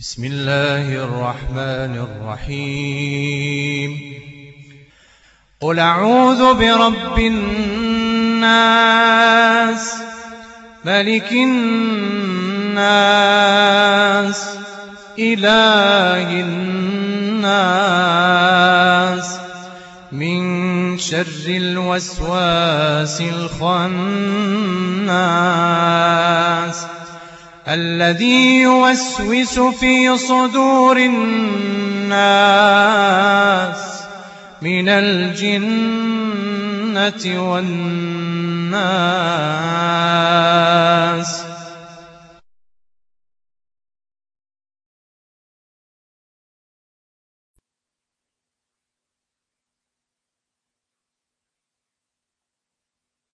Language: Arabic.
بسم الله الرحمن الرحيم. قل أعوذ برب الناس، ملك الناس، إله الناس، من شر الوسواس الخناس، الذي يوسوس في صدور الناس من الجنة والناس.